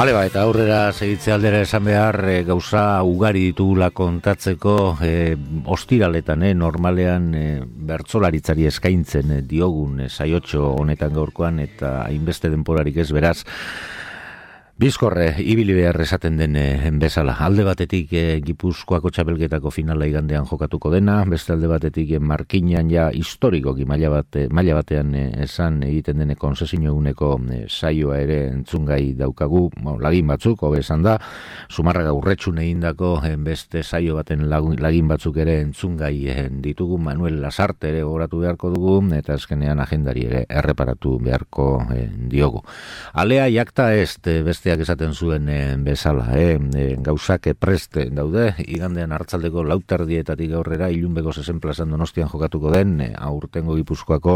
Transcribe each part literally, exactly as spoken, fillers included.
Hale ba, eta aurrera segitze aldera esan behar e, gauza ugari ditugula kontatzeko e, ostiraletan, e, normalean e, bertsolaritzari eskaintzen e, diogun e, saiotxo honetan gaurkoan eta hainbeste denporarik ez beraz. Bizkorre, ibili behar esaten den e, bezala. Alde batetik e, Gipuzkoako txapelketako finala igandean jokatuko dena, beste alde batetik e, markinan ja historikoki maila, bate, maila batean e, esan egiten dene konzesinio eguneko e, saioa ere entzungai daukagu, bueno, lagin batzuk, hobe esan da, Zumarraga urretxun egindako e, beste saio baten lagun, lagin batzuk ere entzungai e, ditugu, Manuel Lasarte ere gogoratu beharko dugu, eta azkenean agendari ere erreparatu beharko e, diogu. Alea jakta ez, beste esaten zuen e, bezala, e, e, gauzak preste daude, igandean hartzaldeko lauterdietatik aurrera ilunbeko zezen plazan Donostian jokatuko den e, aurtengo Gipuzkoako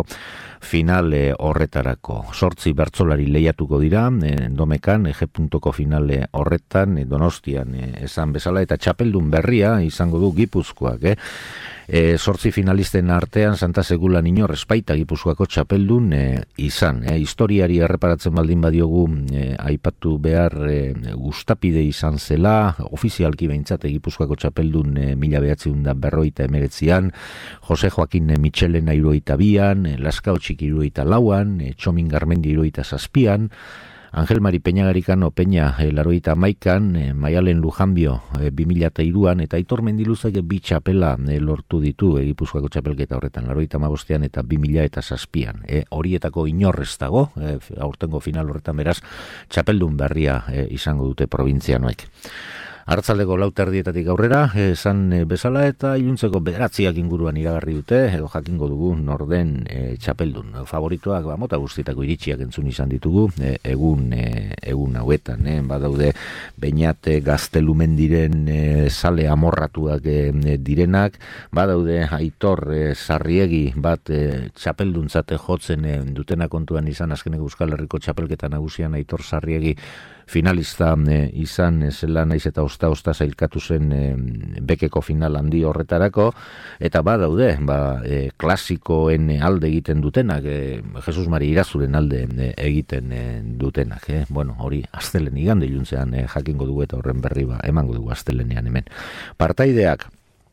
finale horretarako. Sortzi bertsolari lehiatuko dira, e, domekan, G puntuko finale horretan, e, Donostian e, esan bezala, eta txapeldun berria izango du Gipuzkoak, eh? E, sortzi finalisten artean Santa Segulan inor espaita Gipuzkoako txapeldun e, izan. E, historiari erreparatzen baldin badiogu e, aipatu behar e, gustapide izan zela, ofizialki behintzat Gipuzkoako txapeldun e, mila behatziun da berroita emeretzian, Jose Joaquin e, Michelena irurogeita bian, e, Laskaotxik irurogeita lauan, e, Txomin Garmendi irurogeita zazpian, Angel Mari Peñagarikano Peña e, larogeita hamaikan, e, Maialen Lujanbio e, bi mila hiruan, eta Aitor Mendiluzak bi txapela e, lortu ditu e, Gipuzkoako txapelketa horretan, larogeita hamabostean eta bi mila zazpian. E, horietako inorrez dago, e, aurtengo final horretan beraz, txapeldun berria e, izango dute probintzianoek. Hartzaldeko lauterdietatik aurrera, esan bezala eta iluntzeko bederatziak inguruan iragarri dute, edo jakingo dugu norden e, txapeldun. Favorituak, ba, mota guztietako iritziak entzun izan ditugu, e, egun e, egun hauetan, e, badaude Beñate Gaztelumendiren e, sale amorratuak e, direnak, badaude Aitor e, Sarriegi bat e, txapelduntzate jotzen e, dutena kontuan izan, azkeneko Euskal Herriko txapelketa nagusian Aitor Sarriegi finalista e, izan e, zela naiz eta osta-osta zailkatu zen e, bekeko final handi horretarako, eta badaude, ba, e, klasikoen alde egiten dutenak, e, Jesus Mari Irazuren alde e, egiten e, dutenak. E. Bueno, hori astelen igande iluntzean e, jakingo dugu eta horren berri ba, emango dugu astelenean hemen. Partaideak,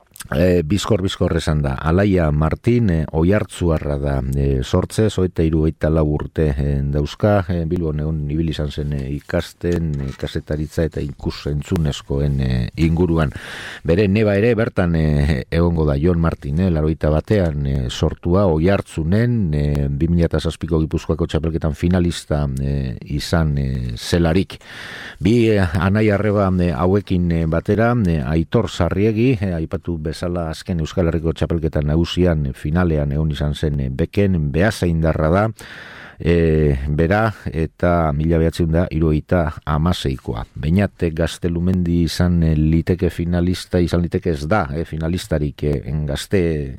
E, bizkor bizkor esan da, Alaia Martin e, oihartzuarra da e, sortze, zoete iru eta lau urte e, dauzka, e, Bilbon egon ibil izan zen e, ikasten, e, kasetaritza eta ikus entzunezkoen e, inguruan. Bere neba ere bertan e, egongo da Jon Martin, e, laroita batean e, sortua, oihartzunen, e, bi mila zazpiko Gipuzkoako txapelketan finalista e, izan e, zelarik. Bi e, anai arreba e, hauekin e, batera, e, Aitor Sarriegi, e, aipatu bezala azken Euskal Herriko txapelketan nagusian finalean egon izan zen beken behazaindarra da, e, bera eta mila behatziun da hirurogeita hamaseikoa. Beñate Gaztelumendi izan liteke finalista, izan liteke ez da, e, finalistarik e, gazte,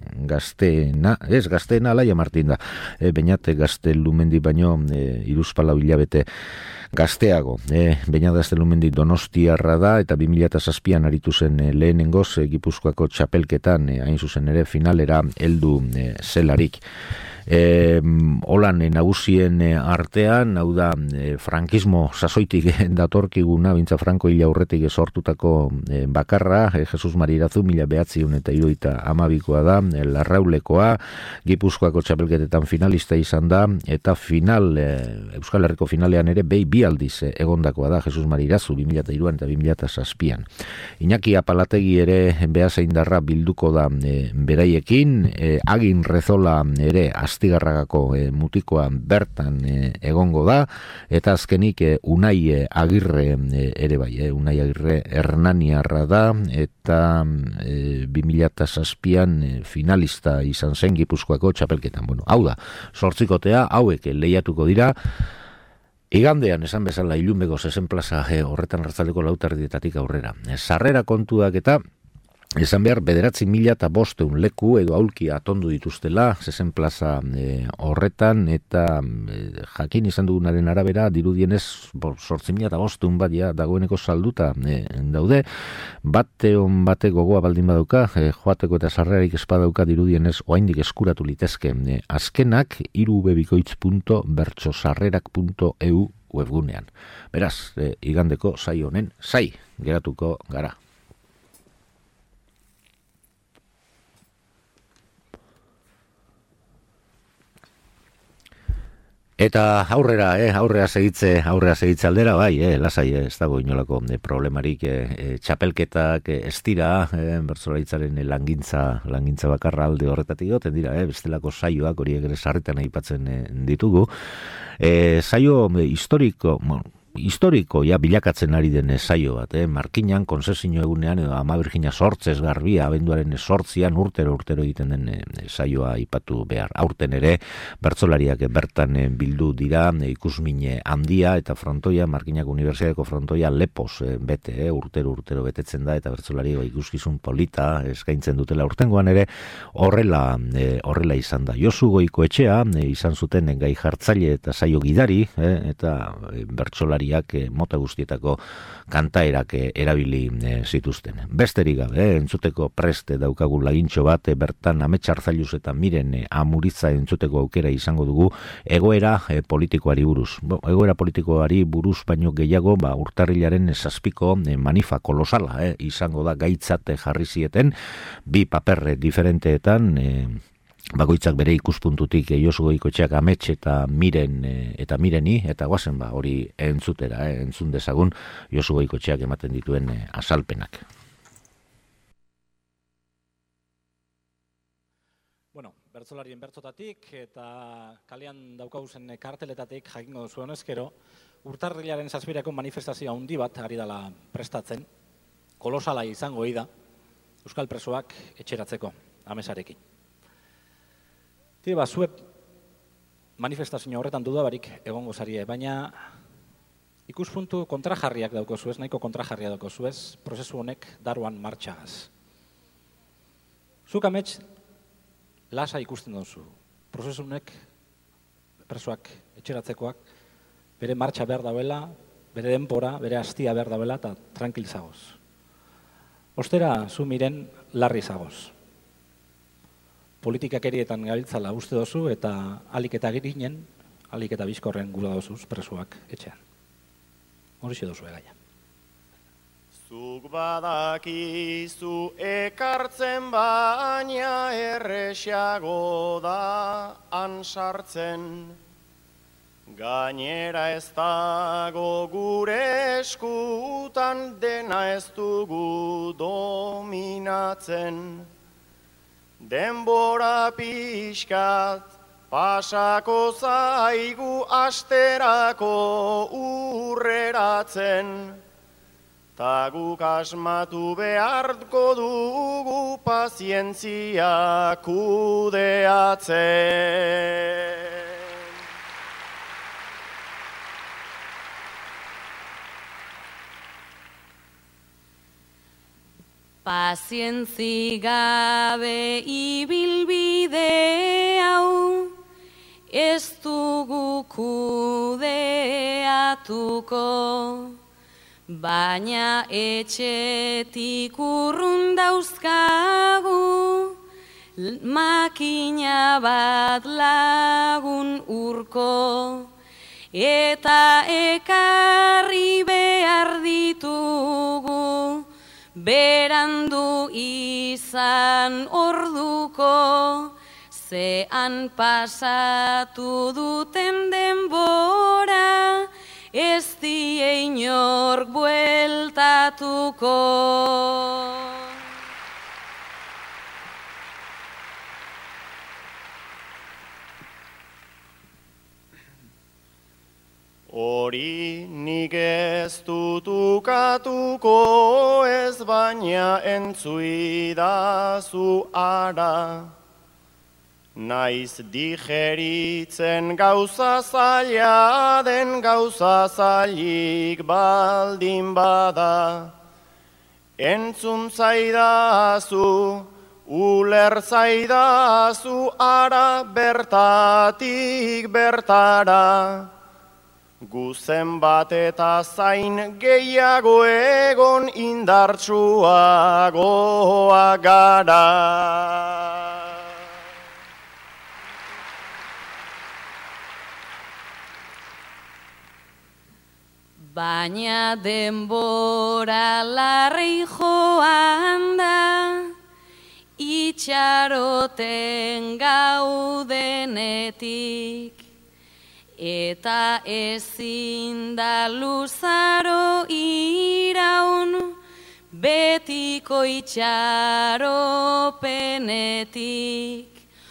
gazteena, ez gazteena Alaia Martin da, e, Beñate Gaztelumendi baino e, iruzpalau hilabete gazteago, e, Beñat Gaztelumendi Donostiarra da, eta bi mila zazpian aritu zen e, lehenengoz e, Gipuzkoako txapelketan, e, hain zuzen ere finalera heldu e, zelarik. E, holan e, nagusien e, artean, hau da e, frankismo sasoitik e, datorkiguna, bintza Franko hila aurretik sortutako e, bakarra, e, Jesus Mari Irazu mila behatziun eta hirurogeita hamabikoa da, e, Larraulekoa, Gipuzkoako txapelketetan finalista izan da, eta final, e, Euskal Herriko finalean ere behi bi aldiz e, egondakoa da Jesus Mari Irazu bi mila hiruan eta bi mila zazpian. Iñaki Apalategi ere behazaindarra bilduko da e, beraiekin, e, Agin Rezola ere Astigarragako e, mutikoa bertan e, egongo da, eta azkenik e, Unai e, Agirre e, ere bai, e, Unai Agirre Hernaniarra da, eta e, bi mila zazpian e, finalista izan zen Gipuzkoako txapelketan. Bueno, hau da, sortzikotea, hauek lehiatuko dira, igandean esan bezala ilunbeko zezen plaza e, horretan hartzaleko lauterdietatik aurrera. E, sarrera kontuak eta esan behar, bederatzi mila eta bosteun leku edo aulki atondu dituztela, zezen plaza e, horretan, eta e, jakin izan dugunaren arabera, dirudienez, sortzi mila eta bosteun bat ja dagoeneko salduta e, daude, bate on bate gogoa baldin badauka, e, joateko eta sarrerarik espadauka dirudienez, oaindik eskuratu litezke. E, azkenak, irubebikoitz punto bertsosarrerak punto eu webgunean. Beraz, e, igandeko saio honen zai geratuko gara. Eta aurrera, eh, aurrera segitze, aurrera segitze aldera, bai, eh, lasai, eh, ez dago inolako eh, problemarik, eh, eh, txapelketak eh, ez dira, eh, bertsolaritzaren eh, langintza, langintza bakarra alde horretatik goten dira, eh, bestelako saioak horiek ere sarritan aipatzen eh, ditugu. Eh, saio eh, historiko, bueno, historiko ja bilakatzen ari den saio bat, eh? Markinan, konsesio egunean, edo Ama Birjina sortzez garbia, abenduaren sortzian urtero urtero egiten den eh, saioa ipatu behar. Aurten ere, bertsolariak bertan eh, bildu dira, eh, ikusmine handia, eta frontoia, Markinak Unibertsitateko frontoia lepos eh, bete, eh? urtero urtero betetzen da, eta bertsolari ikuskizun polita eskaintzen dutela urtengoan ere, horrela, eh, horrela izan da. Josu Goikoetxea, eh, izan zuten gai jartzaile eta saio gidari, eh? eta eh, bertsolari mota guztietako kantaerak erabili zituzten. Besterik gabe, eh, entzuteko preste daukagu lagintxo bat, bertan Amets Arzailuz eta Miren Amuritza entzuteko aukera izango dugu egoera eh, politikoari buruz. Bo, egoera politikoari buruz baino gehiago, ba, urtarrilaren zazpiko eh, manifa kolosala eh, izango da gaitzat jarri zieten, bi paper diferenteetan, eh, bakoitzak bere ikuspuntutik eh, Josu Goikoetxeak Amets eta Miren eh, eta Mireni, eta guazen ba hori entzutera, eh, entzun dezagun Josu Goikoetxeak ematen dituen eh, azalpenak. Bueno, bertsolarien bertsotatik eta kalean daukaguzen karteletatik jakingo zuen ezkero, urtarrilaren zazpirako manifestazio handi bat ari dela prestatzen, kolosala izango da, Euskal presoak etxeratzeko, amesarekin. Tire, ba, zuek manifestazio horretan dudabarik egongo zarie, baina ikuspuntu kontrajarriak dauko zuez, nahiko kontrajarria dauko zuez, prozesu honek daruan martxagaz. Zuk Amets lasa ikusten duzu, prozesu honek presoak etxeratzekoak bere martxa behar dauela, bere denpora, bere hastia behar dauela, eta tranquil zagoz. Ostera, zu Miren larri zagoz. Politikakerietan gabiltzala uste dozu eta alik eta girinen, alik eta bizkorren gura dozuz presoak etxean. Horixe dozu egaia. Zuk badakizu ekartzen baina erresiago da ansartzen. Gainera ez dago gure eskutan dena ez dugu dominatzen. Denbora pixkat pasako zaigu asterako urreratzen, ta guk asmatu beharko dugu pazientzia kudeatzen. Pazientzi gabe ibilbide hau, ez dugu kudeatuko, baina etxetik urrun dauzkagu, makina bat lagun urko, eta ekarri behar ditugu, berandu izan orduko, zean pasatu duten denbora, ez die inork bueltatuko. Hori nik ez dutukatuko ez baina entzuidazu ara. Naiz digeritzen gauza zaila den gauza zailik baldin bada. Entzun zaidazu, uler zaidazu ara bertatik bertara. Guzen bat eta zain gehiago egon indartsuagoa gara. baina denbora larri joan da, itxaroten gaudenetik, eta ezin da luzaro iraun, betiko itxaropenetik.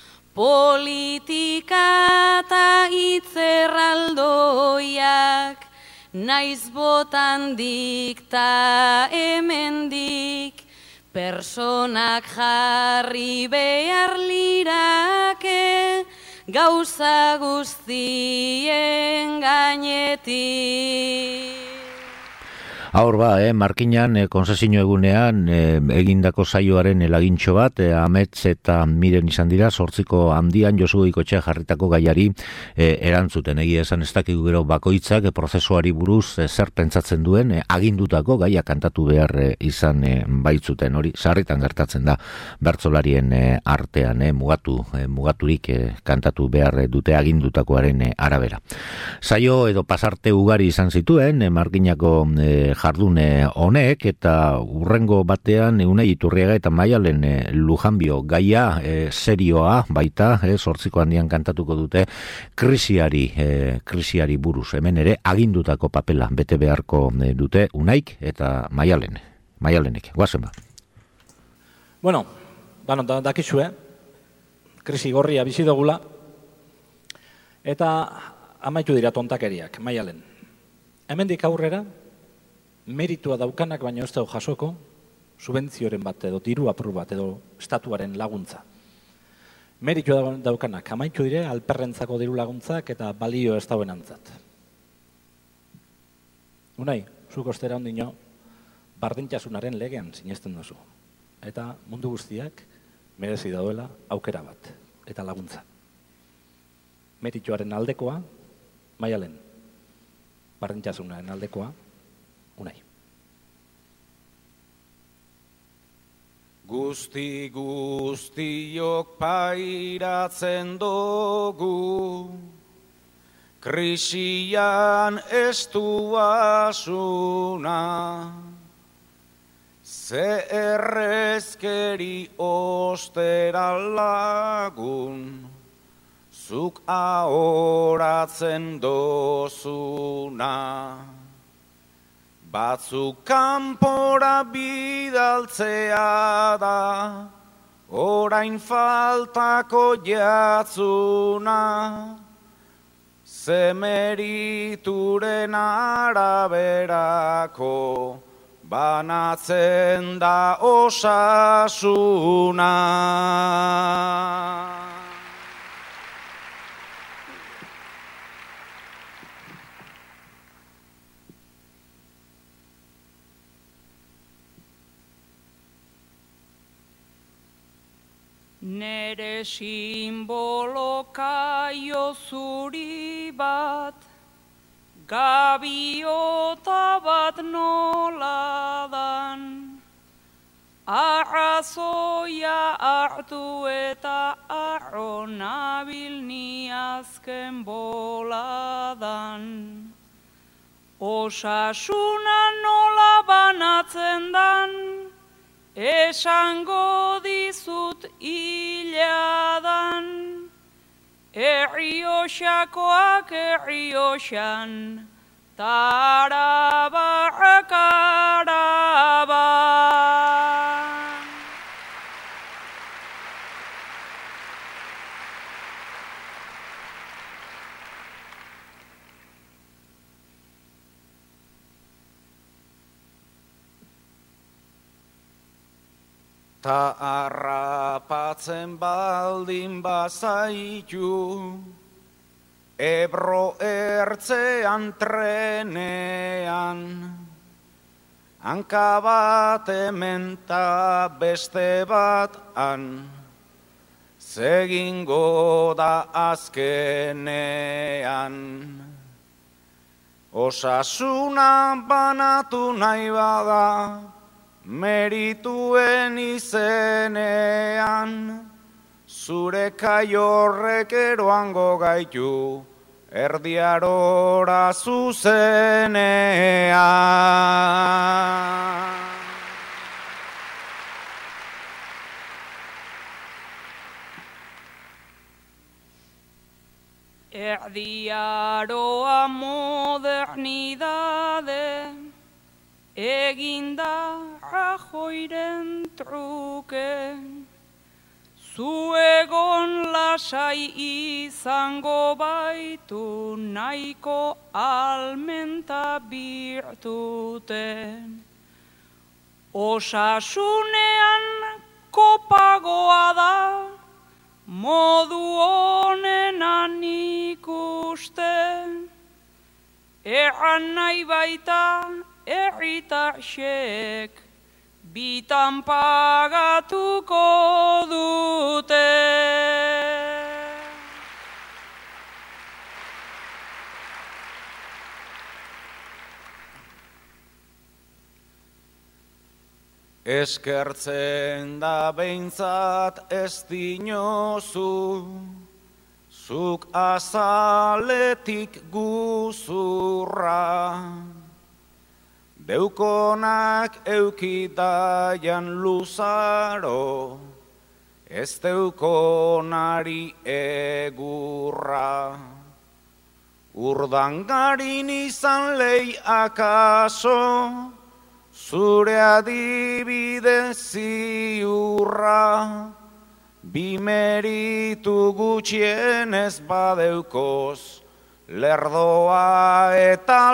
Politika eta itzerraldoiak, naiz botandik ta hemendik, personak jarri behar lirake, gauza guztien gainetik. Aur ba, eh, Markinan, eh, konzesio egunean, eh, egindako saioaren elagintxo bat, eh, Amets eta Miren izan dira, sortziko handian Josu Goikotxea jarritako gaiari eh, erantzuten. Egia esan ez dakigu gero bakoitzak, eh, prozesuari buruz eh, zer pentsatzen duen, eh, agindutako gaia kantatu behar eh, izan eh, baitzuten. Hori, sarritan gertatzen da, bertsolarien eh, artean, eh, mugatu, eh, mugaturik eh, kantatu behar eh, dute agindutakoaren eh, arabera. Saio edo pasarte ugari izan zituen, eh, Markinako eh, jardune honek, eta urrengo batean Unai Iturriaga eta Maialen e, Lujanbio gaia e, serioa baita, e, sortziko handian kantatuko dute krisiari, e, krisiari buruz. Hemen ere agindutako papela bete beharko e, dute Unaik eta Maialen. Maialenek, guazen ba. Bueno, bano, da, dakizue, krisi gorria bizi dugula, eta amaitu dira tontakeriak, Maialen. Hemendik aurrera, meritua daukanak baino ez dago jasoko, subentzioren bat edo diru apur bat edo estatuaren laguntza. Meritua daukanak amaitu dire alperrentzako diru laguntzak eta balio ez dauen antzat. Unai, zuk ostera ondino, bardintasunaren legean sinesten duzu. Eta mundu guztiak merezi dauela aukera bat eta laguntza. Merituaren aldekoa, Maialen, bardintasunaren aldekoa, Unai. Guzti guztiok pairatzen dugu, krisian estu asuna, ze errezkeri ostera lagun, zuk ahoratzen dozuna. Batzuk kanpora bidaltzea da, orain faltako jatzuna, ze merituren araberako banatzen da osasuna. Nere simbolo kaio zuri bat, gabiota bat nola dan, arrazoia hartu eta arro nabil ni azken boladan. Osasuna nola banatzen dan, esango dizut iladan, Errioxakoak Errioxan, tarabarrak araban. Ta harrapatzen baldin bazaitu, Ebro ertzean trenean, hanka bat hemen ta beste bat han, zegingo da azkenean. Osasuna banatu nahi bada, merituen izenean, zure kaiorrek eroango gaitu, erdiarora zuzenean. Erdiaroa modernidade eginda Rajoiren truke, zuegon lasai izango baitu nahiko almenta birtuten. Osasunean kopagoa da, modu honenan ikusten, erran nahi baita erritaxek bitan pagatuko dute. Eskertzen da behintzat ez dinozu, zuk azaletik guzurra, deukonak eukidaian luzaro, ez deukonari egurra. Urdangarin izan lehi akaso, zure adibide ziurra, bi meritu gutxienez badeukoz, lerdoa eta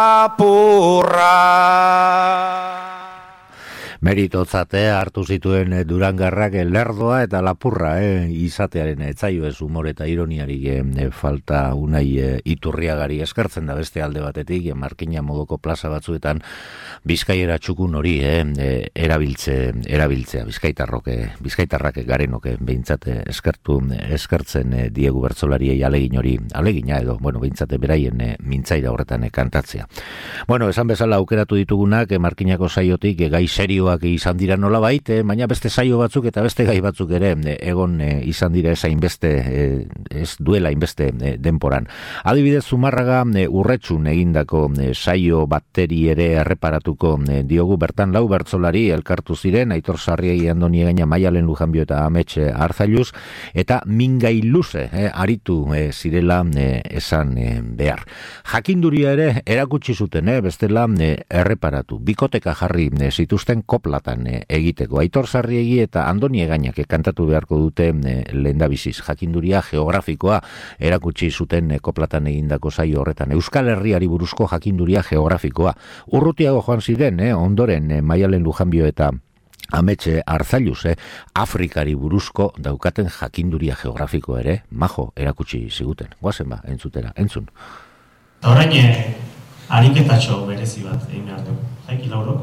lapurra. Meritotzate hartu zituen Durangarrak lerdoa eta lapurra eh, izatearen etzaio ez humor eta ironiari eh, falta unai eh, Iturriagari eskertzen da beste alde batetik, eh, Markina modoko plaza batzuetan Bizkaiera txukun hori eh, eh, erabiltze, erabiltzea, Bizkaitarroke, Bizkaitarrak garenok behintzate eskertu, eskertzen eh, diegu bertsolariei alegin hori, alegina edo, bueno, behintzate beraien eh, mintzaira horretan eh, kantatzea. Bueno, esan bezala aukeratu ditugunak, eh, Markinako saiotik eh, gai serio izan dira nola bait, eh, baina beste saio batzuk eta beste gai batzuk ere eh, egon eh, izan dira ez hainbeste, eh, ez duela hainbeste eh, denporan. Adibidez, Zumarraga eh, urretxun egindako eh, saio batteri ere erreparatuko eh, diogu, bertan lau bertsolari elkartu ziren, Aitor Sarriegi, Andoni Egaña, Maialen Lujanbio eta Ametxe Arzailuz, eta mingai luze eh, aritu eh, zirela eh, esan eh, behar. Jakinduria ere erakutsi zuten, eh, bestela eh, erreparatu. Bikoteka jarri eh, zituzten koplatan e, egiteko. Aitor Sarriegi eta Andoni Egañak kantatu beharko dute e, lehendabiziz. Jakinduria geografikoa erakutsi zuten e, koplatan egindako saio horretan. Euskal Herriari buruzko jakinduria geografikoa. Urrutiago joan ziren, e, ondoren e, Maialen Lujanbio eta Ametxe Arzailuz, eh, Afrikari buruzko daukaten jakinduria geografiko ere, majo erakutsi ziguten. Guazen ba, entzutera, entzun. Eta orain, e, ariketatxo berezi bat egin behar du. Jaiki Lauro?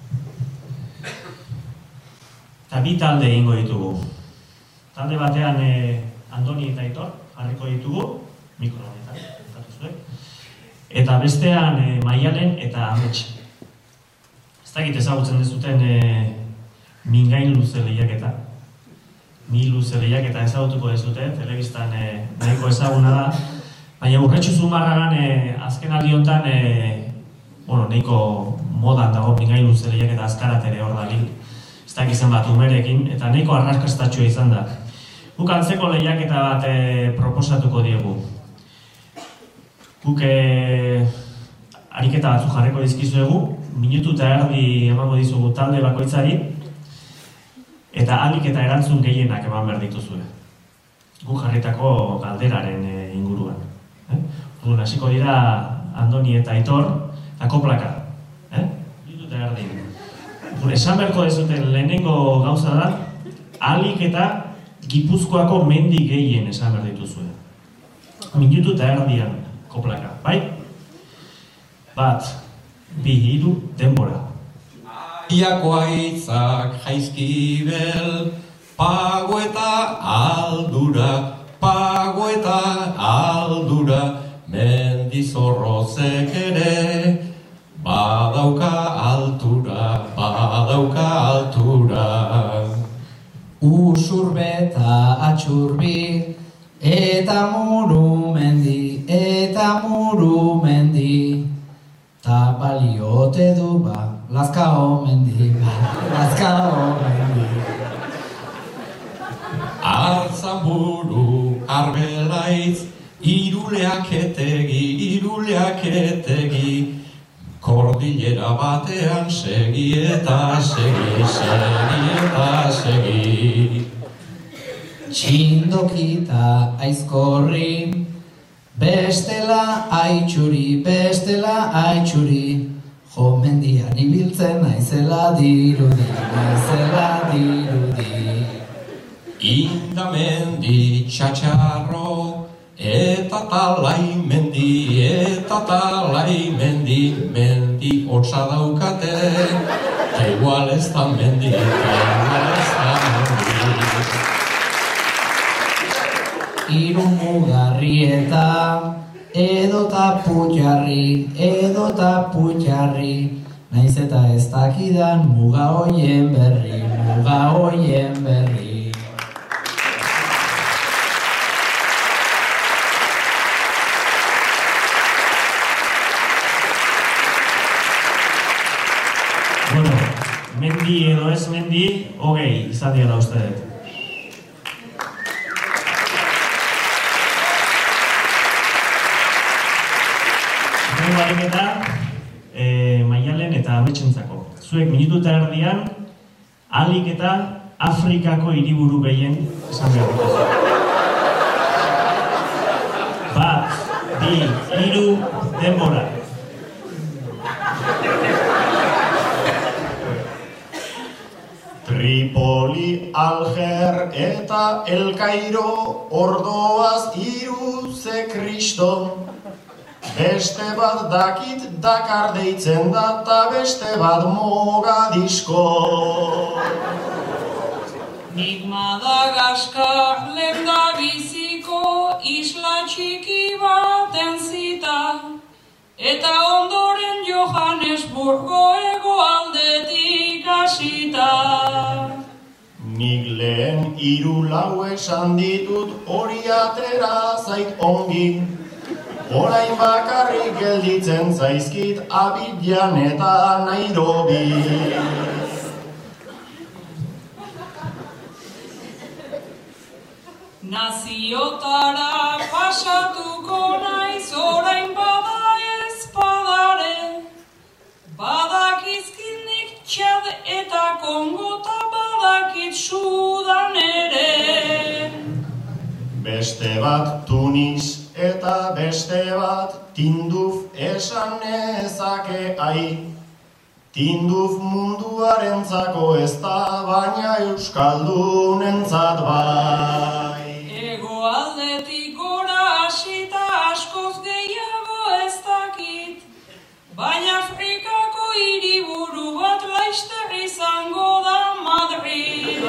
Eta bi talde egingo ditugu. Talde batean eh, Andoni eta Aitor jarriko ditugu, mikro honetan, eta bestean eh, Maialen eta Ametxe. Ez dakit ezagutzen dezuten eh, mingain luze lehiaketa. Mi luze lehiaketa ezagutuko dezute, telebistan eh, nahiko ezaguna da. Baina urretxu Zumarragan eh, azken aldi honetan eh, bueno, nahiko modan dago mingain luze lehiaketa azkarat ere hor dalin. Ez dakizan bat umerekin, eta nahiko arrakastatxua izan da. Guk antzeko lehiaketa bat e, proposatuko diegu. Guk e, ariketa batzu jarriko dizkizuegu, minutu eta erdi emango dizugu talde bakoitzari, eta alik eta erantzun gehienak eman behar dituzue. Guk jarritako galderaren e, inguruan. Eh? Urduan, hasiko dira Andoni eta Aitor, eta koplaka. Eh? Minutu eta erdi. Gure, esan beharko dezuten lehenengo gauza da, alik eta Gipuzkoako mendi gehien esan behar dituzue. Minutu eta erdian koplaka, bai? Bat, bi, hiru, denbora. Iako aitzak jaizkibel, pago eta aldura, pago eta aldura, mendizorrozek ere, badauka altura, badauka altura. Usurbe eta atxurbi, Eta murumendi, eta murumendi, ta baliote du ba, lazkao mendi, lazkao mendi. Arzamburu, arbelaitz, iruleaketegi, iruleaketegi, kordillera batean segi eta segi, segi eta segi. Txindokita aizkorri, bestela aitxuri, bestela aitxuri, jo mendian ibiltzen naizela dirudi, naizela dirudi. Indamendi txatxarro, eta talai mendi, eta talai mendi, mendi hotza daukate, eta igual ez da mendi, eta igual ez da mendi. Irumugarrieta, edota putxarri, edota putxarri, naiz eta ez dakidan muga hoien berri, muga hoien berri. Bueno, mendi edo ez mendi, hogei izan dira uste dut. Barik eta e, Maialen eta ametsentzako. Zuek minutu eta erdian, ahalik eta Afrikako hiriburu gehien esan behar dut. Bat, bi, hiru, denbora. Tripoli, Alger eta El Cairo, ordoaz hiru ze Kristo. Beste bat dakit Dakar deitzen da, ta beste bat Mogadisko. Nik Madagaskar lenda biziko isla txiki baten zita, eta ondoren Johannesburgo hegoaldetik hasita. Nik lehen hiru lau esan ditut, hori atera zait ongi. Orain bakarrik gelditzen zaizkit Abidjan eta Nairobi. Naziotara pasatuko naiz orain bada ez padare. Badakizkinik Txad eta Kongo ta badakit Sudan ere. Beste bat Tunis eta beste bat Tinduf esan nezake ai. Tinduf munduarentzako ez da, baina euskaldunentzat bai. Hegoaldetik gora hasita askoz gehiago ez dakit, baina Afrikako hiriburu bat laster izango da Madrid.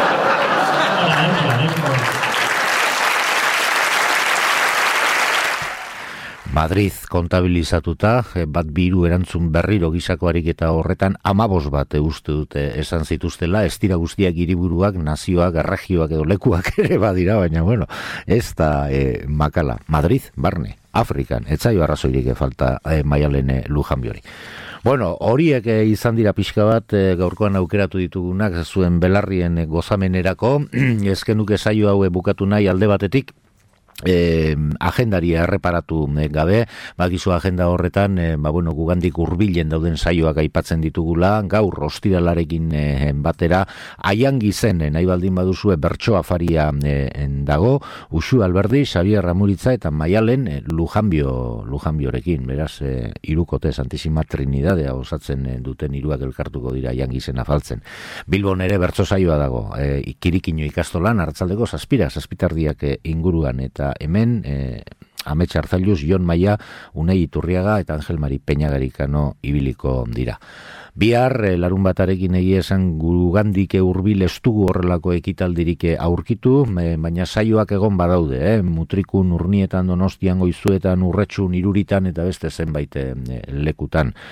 Madrid kontabilizatuta, bat biru erantzun berriro gisako ariketa horretan amabos bat uste dute esan zituztela, ez dira guztiak hiriburuak, nazioak, erregioak edo lekuak ere badira, baina bueno, ez da e, makala. Madrid, barne, Afrikan, etzaio arrazoirik falta e, Maialen Lujanbiori. Bueno, horiek e, izan dira pixka bat e, gaurkoan aukeratu ditugunak zuen belarrien e, gozamenerako, ezken duke saio hau bukatu nahi alde batetik, Eh, agendaria erreparatu eh, gabe, bakizu agenda horretan eh, ba, bueno, gugandik hurbilen dauden saioak aipatzen ditugula, gaur ostiralarekin eh, batera Aiangi zen, eh, nahi baldin baduzue bertso afaria eh, dago, Uxu Alberdi, Xabier Ramuritza eta Maialen eh, Lujanbio, Lujanbiorekin, beraz eh, irukote Santísima Trinidadea osatzen eh, duten hiruak elkartuko dira Aiangi zen afaltzen. Bilbon ere bertso saioa dago, eh, Kirikino ikastolan, arratsaldeko zazpira, zazpitardiak eh, inguruan, eta hemen eh, Amets Arzailuz, Jon Maia, Unai Iturriaga eta Angel Mari Peñagarikano ibiliko dira. Bihar, eh, larun batarekin egia esan gugandik hurbil ez dugu horrelako ekitaldirik aurkitu, eh, baina saioak egon badaude, eh? Mutrikun, Urnietan, Donostian, Goizuetan, Urretxun, Iruritan eta beste zenbait eh, lekutan.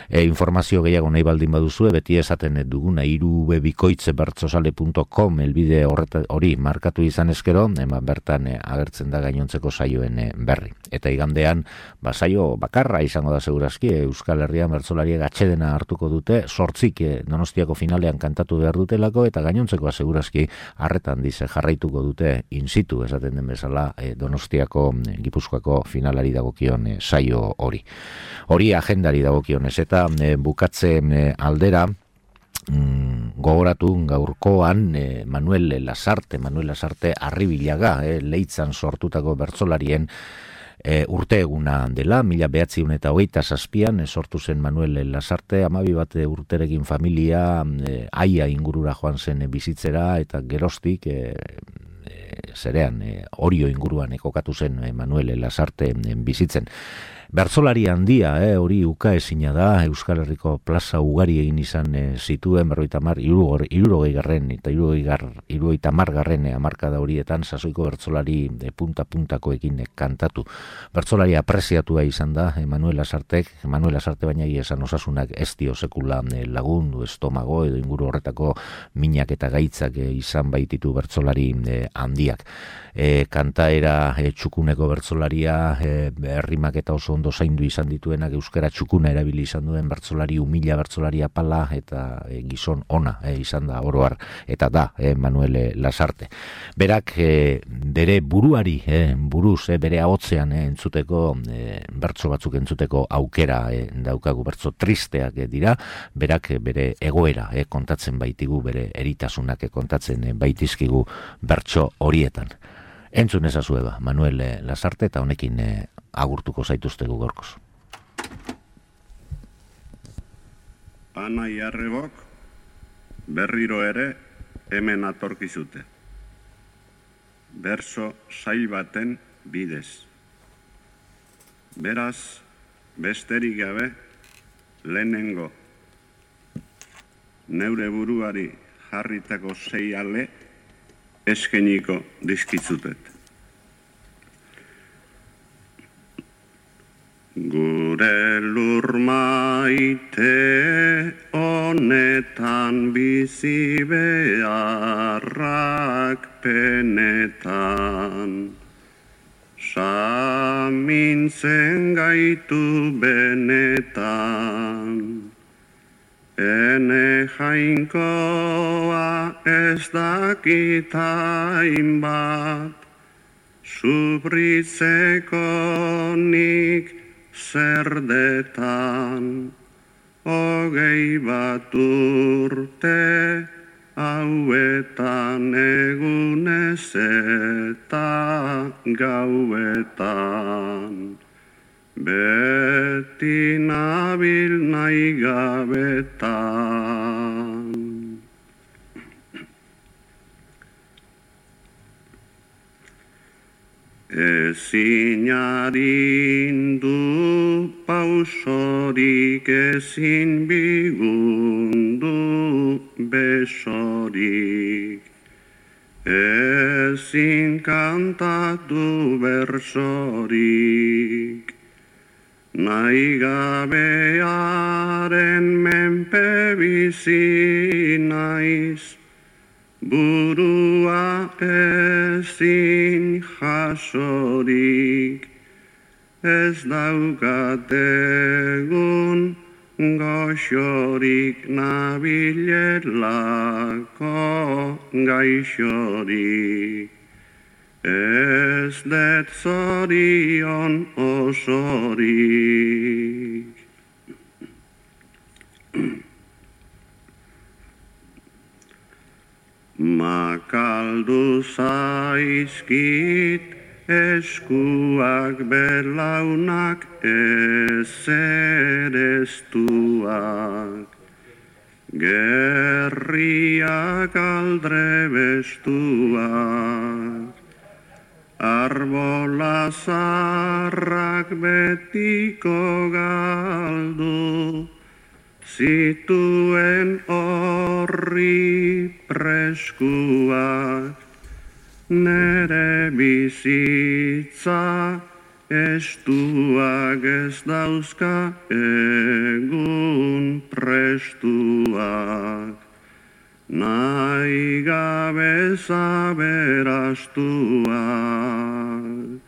E, informazio gehiago nahi baldin baduzue, beti esaten duguna irubebikoitz bertsozale puntu com elbide hori markatu izan eskero, ema bertan e, agertzen da gainontzeko saioen e, berri. Eta igandean, ba, saio bakarra izango da segurazki, e, Euskal Herrian bertsolariek atsedena hartuko dute, sortzik e, Donostiako finalean kantatu behar dutelako, eta gainontzekoa segurazki harretan dize jarraituko dute in situ, esaten den bezala, e, Donostiako, e, Gipuzkoako finalari dagokion e, saio hori. Hori agendari dagokionez, eta e, bukatze e, aldera, Mm, gogoratu gaurkoan eh, Manuel Lasarte, Manuel Lasarte Arribilaga, eh, Leitzan sortutako bertsolarien e, urte eguna dela, mila behatziehun eta hogeita zazpian e, sortu zen Manuel Lasarte, hamabi bat urterekin familia e, aia ingurura joan zen e, bizitzera, eta geroztik e, e, zerean e, Orio inguruan e, kokatu zen e, Manuel Lasarte e, bizitzen. Bertsolari handia, eh, hori uka ezina da, Euskal Herriko plaza ugari egin izan e, zituen berroita mar, irurogei garren, eta irurogeita mar garren hamarkada horietan sasoiko bertsolari e, punta-puntakoekin e, kantatu. Bertsolari apreziatua izan da, Manuel Lasartek, Manuel Lasarte baina esan osasunak ez dio sekula e, lagundu, estomago edo inguru horretako minak eta gaitzak e, izan baititu bertsolari e, handiak. E, kantaera e, txukuneko bertsolaria, e, herrimak eta oso ondo zaindu izan dituenak, euskara txukuna erabili izan duen bertsolari umila, bertsolari apala eta e, gizon ona e, izan da oroar, eta da e, Manuel Lasarte. Berak e, bere buruari, e, buruz, e, bere ahotzean e, entzuteko, e, bertso batzuk entzuteko aukera e, daukagu, bertso tristeak e, dira, berak e, bere egoera e, kontatzen baitigu, bere eritasunak e, kontatzen e, baitizkigu bertso horietan. Entzun ezazue ba, Manuel Lasarte, eta honekin e, agurtuko zaituztegu gorkoz. Anai arrebok berriro ere hemen atorkizute. Berso sail baten bidez. Beraz, besterik gabe lehenengo neure buruari jarritako sei ale eskeniko dizkizutet. Gure lur maite honetan bizi beharrak penetan, samintzen gaitu benetan. Ene jainkoa ez dakit hainbat, sufritzeko nik zerdetan. Hogei bat urte hauetan egunez eta gauetan. Beti nabil nahi gabetan. Ezin arindu pausorik, ezin bigundu besorik, ezin kantatu bersorik. Nahi gabearen menpe bizi naiz, burua ezin jasorik. Ez daukat egun goxorik, nabilelako gaixorik. Ez det zorion osorik. Makaldu zaizkit eskuak belaunak ezereztuak, gerriak aldrebestuak. Arbola zarrak betiko galdu, zituen horri preskuak. Nere bizitza estuak ez dauzka egun prestuak, nahi gabe zaberastuak.